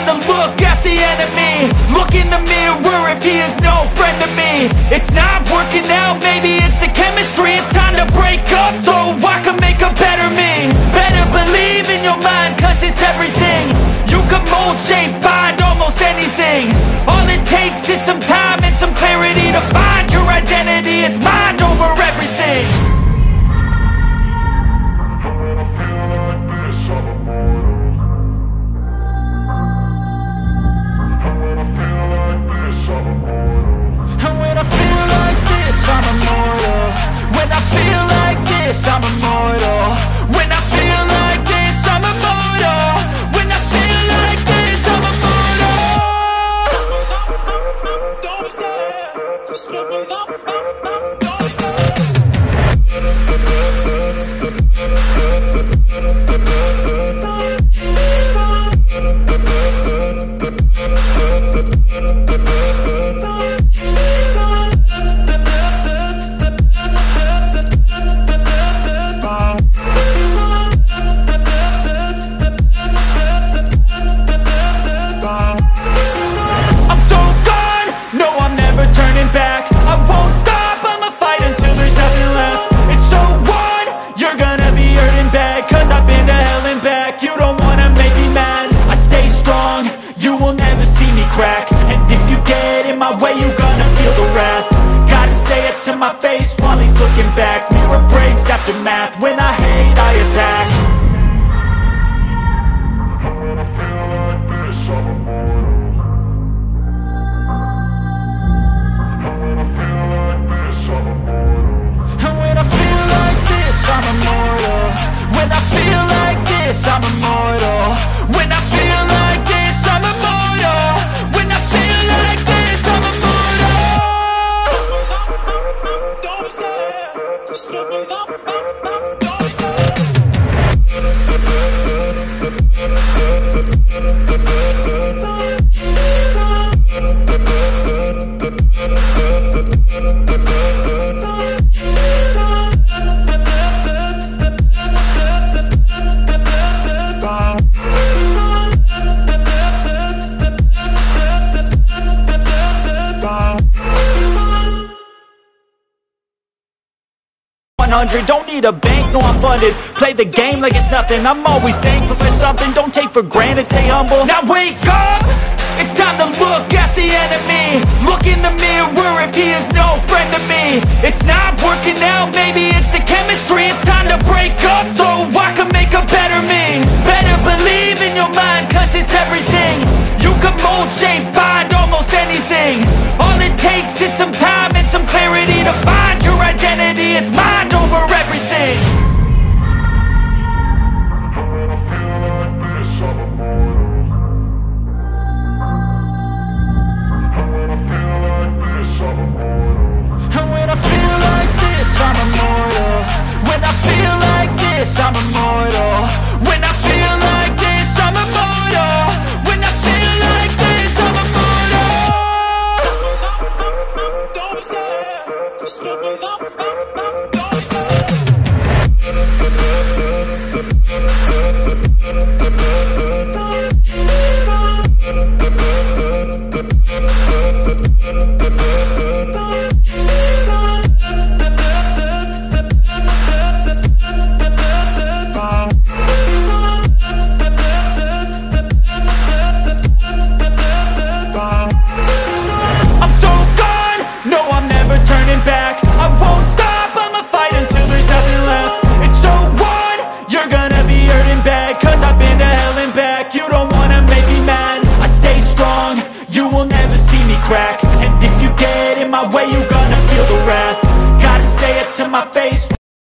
to look at the enemy. Look in the mirror if he is no friend to me. It's not working out, maybe it's the chemistry. It's time to break up so I can make a better me. Better believe in your mind, cause it's everything. You can mold, shape, find almost anything. All it takes is some time and some clarity to find your identity. It's mind over everything. I'm immortal. When I feel like this, I'm immortal. When I feel like this, I'm immortal. When I feel like this, I'm immortal. Don't be scared. Just give it up. Don't be scared. And if you get in my way, you gonna feel the wrath. Gotta say it to my face while he's looking back. Mirror breaks after math. When I hate, I attack. When I feel like this, I'm immortal. When I feel like this, I'm immortal. And when I feel like this, I'm immortal. When I feel like this, I'm immortal. When I feel like this, I'm immortal. When I feel like this, I'm immortal. Don't be scared. Just give it up. Don't be scared. Don't need a bank, no I'm funded. Play the game like it's nothing. I'm always thankful for something. Don't take for granted, stay humble. Now wake up! It's time to look at the enemy. Look in the mirror if he is no friend to me. It's not working out, maybe it's the chemistry. It's time to break up so I can make a better me. Better believe in your mind, cause it's everything. You can mold, shape, find almost anything. All it takes is some time and some clarity to find your identity. It's mind over everything. When I feel like this, I'm immortal. When I feel like this, I'm immortal. And when I feel like this, I'm immortal. When I feel like this, I'm immortal. When I feel like this, I'm immortal. When I feel like this, I'm immortal. Don't be scared. Just give it up. Don't be scared. I'm so gone, no I'm never turning back. I won't stop, I'ma fight until there's nothing left. It's so on, you're gonna be hurting bad. Cause I've been to hell and back. You don't wanna make me mad, I stay strong, you will never see me crack.